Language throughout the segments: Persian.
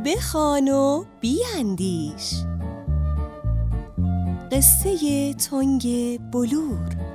بخوان و بیندیش. قصه تنگ بلور.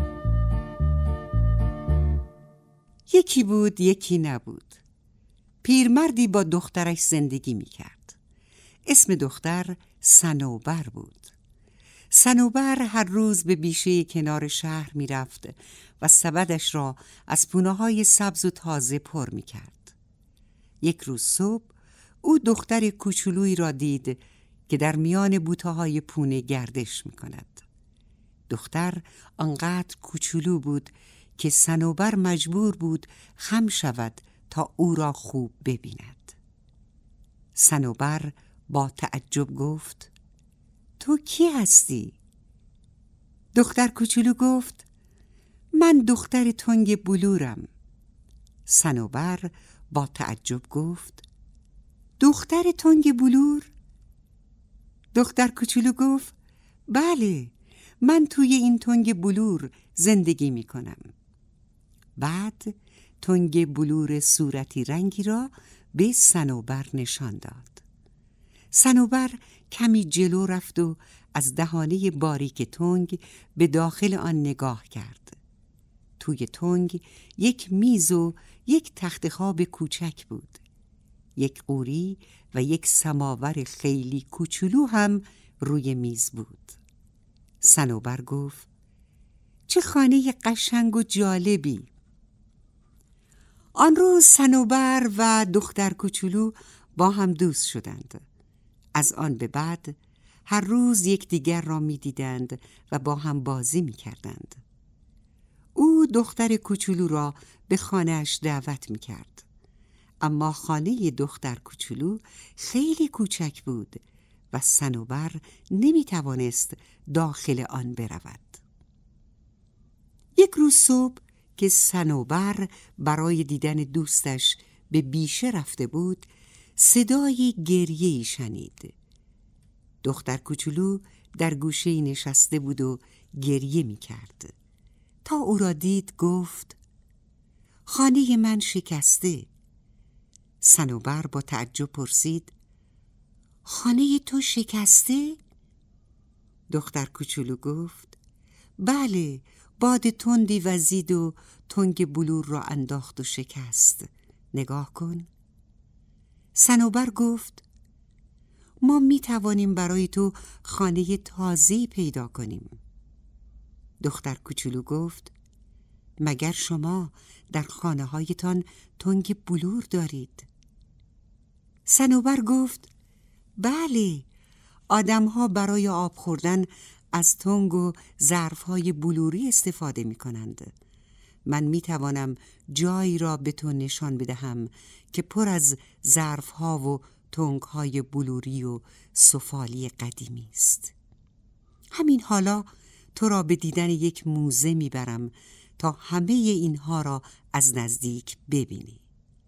یکی بود یکی نبود. پیرمردی با دخترش زندگی میکرد. اسم دختر صنوبر بود. صنوبر هر روز به بیشه کنار شهر میرفت و سبدش را از پونه‌های سبز و تازه پر میکرد. یک روز صبح او دختر کوچولویی را دید که در میان بوته‌های پونه گردش میکند. دختر آنقدر کوچولو بود که صنوبر مجبور بود خم شود تا او را خوب ببیند. صنوبر با تعجب گفت: تو کی هستی؟ دختر کوچولو گفت: من دختر تنگ بلورم. صنوبر با تعجب گفت: دختر تنگ بلور؟ دختر کوچولو گفت: بله، من توی این تنگ بلور زندگی می کنم. بعد تنگ بلور صورتی رنگی را به صنوبر نشان داد. صنوبر کمی جلو رفت و از دهانه باریک تنگ به داخل آن نگاه کرد. توی تنگ یک میز و یک تخت خواب کوچک بود. یک قوری و یک سماور خیلی کوچولو هم روی میز بود. صنوبر گفت: چه خانه قشنگ و جالبی. آن روز صنوبر و دختر کوچولو با هم دوست شدند. از آن به بعد هر روز یکدیگر را می‌دیدند و با هم بازی می‌کردند. او دختر کوچولو را به خانه‌اش دعوت می‌کرد. اما خانه دختر کوچولو خیلی کوچک بود و صنوبر نمی‌توانست داخل آن برود. یک روز صبح که صنوبر برای دیدن دوستش به بیشه رفته بود، صدای گریه‌ای شنید. دختر کوچولو در گوشه‌ای نشسته بود و گریه می‌کرد. تا او را دید گفت: خانه من شکسته. صنوبر با تعجب پرسید: خانه تو شکسته؟ دختر کوچولو گفت: بله، باد تندی وزید و تنگ بلور را انداخت و شکست. نگاه کن. صنوبر گفت: ما می توانیم برای تو خانه تازه‌ای پیدا کنیم. دختر کوچولو گفت: مگر شما در خانه هایتان تنگ بلور دارید؟ صنوبر گفت: بله، آدم ها برای آب خوردن از تنگ و ظرف های بلوری استفاده می کنند. من می توانم جایی را به تو نشان بدهم که پر از ظرف ها و تنگ های بلوری و سفالی قدیمی است. همین حالا تو را به دیدن یک موزه می برم تا همه اینها را از نزدیک ببینی.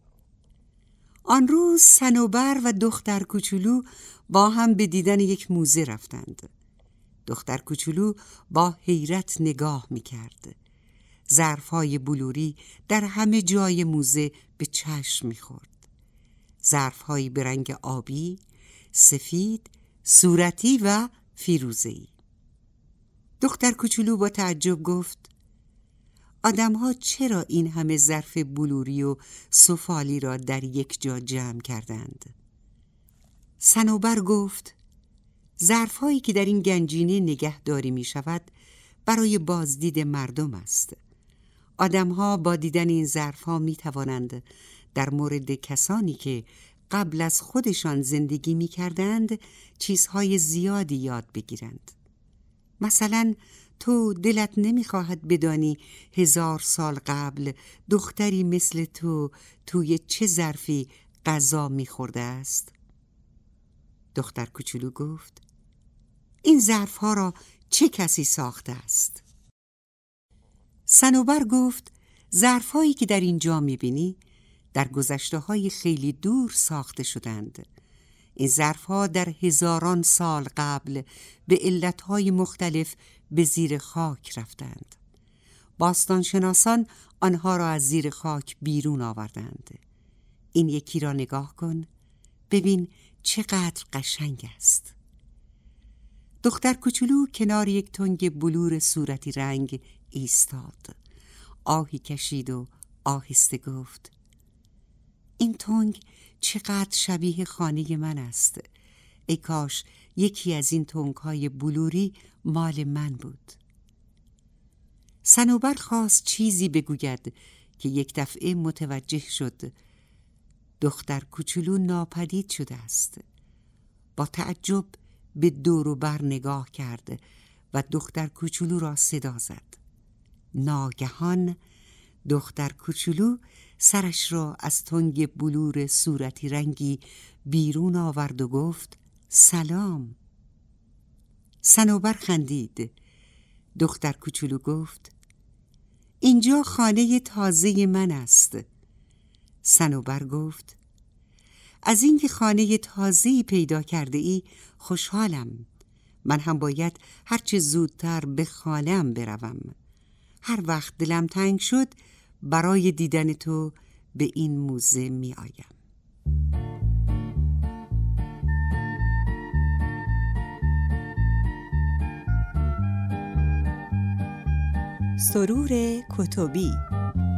آن روز صنوبر و دختر کوچولو با هم به دیدن یک موزه رفتند. دختر کوچولو با حیرت نگاه می‌کرد. ظرف‌های بلوری در همه جای موزه به چشم می‌خورد. ظرف‌هایی به رنگ آبی، سفید، صورتی و فیروزه‌ای. دختر کوچولو با تعجب گفت: آدم‌ها چرا این همه ظرف بلوری و سفالی را در یک جا جمع کردند؟ صنوبر گفت: ظرف‌هایی که در این گنجینه نگهداری می‌شود برای بازدید مردم است. آدم‌ها با دیدن این ظرف‌ها می‌توانند در مورد کسانی که قبل از خودشان زندگی می‌کردند چیزهای زیادی یاد بگیرند. مثلا تو دلت نمی‌خواهد بدانی 1000 سال قبل دختری مثل تو توی چه ظرفی غذا می‌خورده است؟ دختر کوچولو گفت: این ظرف‌ها را چه کسی ساخته است؟ صنوبر گفت: ظرف‌هایی که در اینجا می‌بینی در گذشته‌های خیلی دور ساخته شدند. این ظرف‌ها در هزاران سال قبل به علت‌های مختلف به زیر خاک رفتند. باستانشناسان آنها را از زیر خاک بیرون آوردند. این یکی را نگاه کن. ببین چقدر قشنگ است. دختر کوچولو کنار یک تنگ بلور صورتی رنگ ایستاد. آهی کشید و آهسته گفت: این تنگ چقدر شبیه خانه من است. ای کاش یکی از این تنگ‌های بلوری مال من بود. صنوبر خواست چیزی بگوید که یک دفعه متوجه شد دختر کوچولو ناپدید شده است. با تعجب به دور و بر نگاه کرد و دختر کوچولو را صدا زد. ناگهان دختر کوچولو سرش را از تنگ بلور صورتی رنگی بیرون آورد و گفت: سلام. صنوبر خندید. دختر کوچولو گفت: اینجا خانه تازه من است. صنوبر گفت: از اینکه خانه تازه‌ای پیدا کرده ای خوشحالم. من هم باید هرچه زودتر به خانه‌ام بروم. هر وقت دلم تنگ شد برای دیدن تو به این موزه می آیم. سرور کتبی.